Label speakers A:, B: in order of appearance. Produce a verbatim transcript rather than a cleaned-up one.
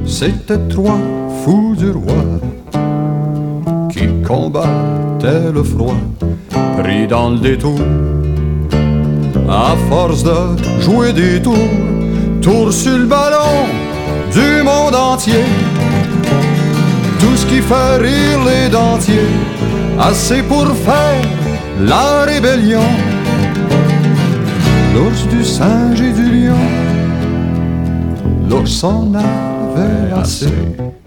A: C'était trois fous du roi qui combattaient le froid, pris dans le détour. À force de jouer des tours, tours sur le ballon du monde entier. Tout ce qui fait rire les dentiers, assez pour faire la rébellion. L'ours, du singe et du lion, l'ours en avait assez.